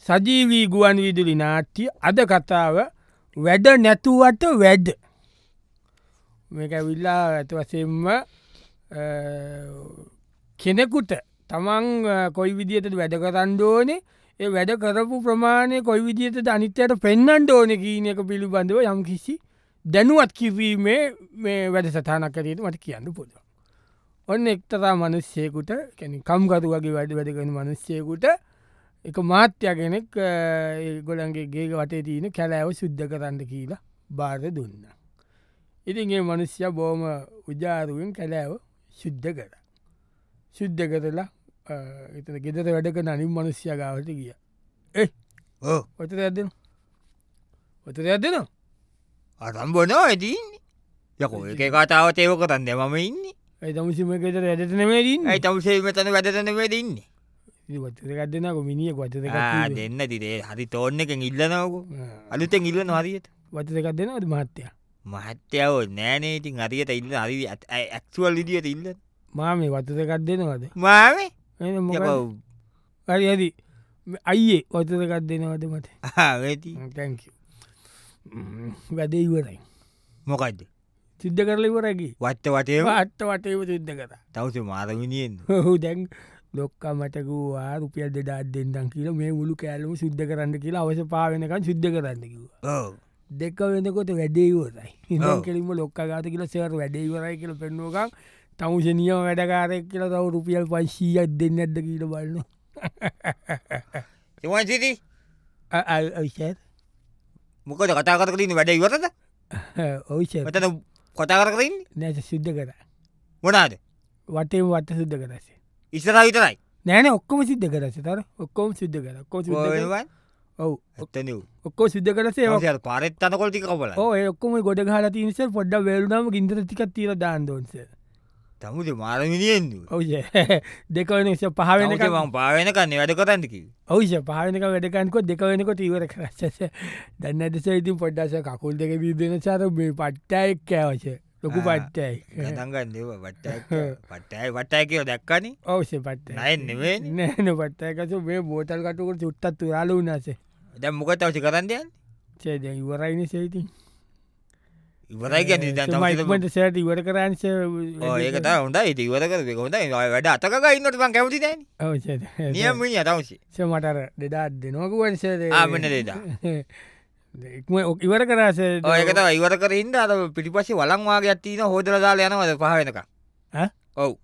සජීවී ගුවන් විදුලි නාට්‍ය අද කතාව වැඩ නැතුවට වැඩ මේක විල්ලා ඇත වසෙන්ම කෙනෙකුට තමන් කොයි විදිහට වැඩ කරන්න ඕනේ ඒ වැඩ කරපු ප්‍රමාණය කොයි විදිහට අනිත්‍යයට පෙන්වන්න ඕනේ කියන එක පිළිබඳව යම් කිසි දැනුවත් කිරීමේ මේ වැඩ සටහනක් ඇරයට මට කියන්න පුළුවන්. ඔන්න එක්තරා මිනිස්සෙකුට කියන්නේ කම්කරු වගේ වැඩ කරන මිනිස්සෙකුට එක මාත්‍ය කෙනෙක් ඒගොල්ලන්ගේ ගේ වටේ තියෙන කැලෑව සුද්ධ කරන්න කියලා බාර දුන්නා. ඉතින් මේ මිනිස්සයා බොහොම උජාරුවෙන් කැලෑව සුද්ධ කරා. සුද්ධ කරලා එතන ගෙදර වැඩ කරන අනිත් මිනිස්සයා ගාවට ගියා. වතුරයක් දෙන්න. වතුරයක් දෙන්න. අරම්බනවා ඉතින්නේ. යකෝ ඒකේ කතාවට ඒක කරන්නේ මම ඉන්නේ. ඒ තමුසි මේක ගෙදර වැඩට නෙමෙයි ඉන්නේ. ඒ තමුසේ මෙතන වැඩට නෙමෙයි ඉන්නේ. ඉතින් වතුරයක් දෙන්නකෝ මිනිහෙක් වතුරයක් දෙන්න දිදේ හරි තෝන් එකෙන් ඉල්ලනවකෝ. අලුතෙන් ඉල්ලනවා හරියට. වතුරයක් දෙනවද මහත්තයා? මහත්තයෝ නෑනේ ඉතින් හරියට ඉල්ල හරි ඇක්චුවල් විදියට ඉල්ලන. මාමේ වතුරයක් දෙනවද? මාමේ? එහෙනම් මොකද? හරි හරි. අයියේ වතුරයක් දෙනවද මට? වෙති. thank you. වැඩේ ඉවරයි. මොකද්ද? සිද්ධ කරලා ඉවරයි. වටේම වටේම සිද්ධ කරා. තවසේ මාර මිනිහෙන්ද? ඔව් දැන් ලොක්කා මට කිව්වා රුපියල් 2000ක් දෙන්නම් කියලා මේ මුළු කෑල්ලම සුද්ධ කරන්න කියලා අවශ්‍ය පා වෙනකන් සුද්ධ කරන්න කිව්වා. ඔව්. දෙක වෙනකොට වැඩේ ඉවරයි. ඉතින් කෙලින්ම ලොක්කා ගාත කියලා සර් වැඩේ ඉවරයි කියලා පෙන්නුවකම් තමුසේ නියම වැඩකාරයෙක් කියලා තව රුපියල් 500ක් දෙන්නේ නැද්ද කියලා බලනවා. ඉතින් සිටි ඔව් සර්. මොකද කතා කර කර ඉන්නේ වැඩ ඉවරද? ඔව් සර්. මතන කතා කර කර ඉන්නේ? නෑ සුද්ධ කරා. මොනවාද? වටේම වට සුද්ධ කරා. ඉස්සරහ විතරයි. නෑ නෑ ඔක්කොම සිද්ධ කරා සර්. ඔක්කොම සිද්ධ කරා. ඔක්කොම සිද්ධ කරා. ඔව් එතන ඔක්කොම සිද්ධ කරලා ඒක ඔව් පාරෙත් යනකොට ටික කපලා. ඔව් ඒ ඔක්කොම ගොඩ ගහලා තියෙන සර් පොඩ්ඩක් වේලුනාම ගින්දර ටිකක් තියලා දාන්න ඕන සර්. තමුසේ මාර මිනිහෙන්ද? ඔව් සර්. දෙක වෙනක සර් පහ වෙනකන් මම පහ වෙනකන් වැඩ කරන්න කිව්වේ. ඔව් සර් පහ වෙනකන් වැඩ කරනකොට දෙක වෙනකොට ඉවර කරා සර්. දැන් නැද්ද සර් ඉතින් පොඩ්ඩක් සර් කකුල් දෙක බින්දෙන සර් මේ පට්ටයක් කෑවා සර්. ලොකු පට්ටයක්. ගණන් ගන්න ඒවා පට්ටයක් කියලා දැක්කනේ. ඔව් සර් පට්ටයක්. නෑ නෙමෙයි. නෑ නෑ පට්ටයක් සර් මේ බෝතල් කටුවකට චුට්ටක් තුරාලු වුණා සර්. දැන් මොකද අවශ්‍ය කරන්න යන්නේ? සර් දැන් ඉවරයිනේ සර් ඉතින්. ඉවරයි කියන්නේ දැන් තමයි සර් ඉවර කරන්නේ සර්. ඔව් ඒක තමයි හොඳයි. ඉතින් ඉවර කරපේක හොඳයි. වැඩ අතක ගා ඉන්නකොට මම කැමති නෑනේ. ඔව් සර්. නියම මිනිහා තමයි. සර් මට අර 2000 දෙනවා කිව්වනේ සර්. මෙන්න 2000. ඉවර කරා සර්. ඔව් ඒක තමයි ඉවර කරේ ඉන්න අර පිටිපස්සේ වලන් වාගයක් තියෙනවා හොදලා දාලා යනවාද පහ වෙනකන්. ඈ? ඔව්.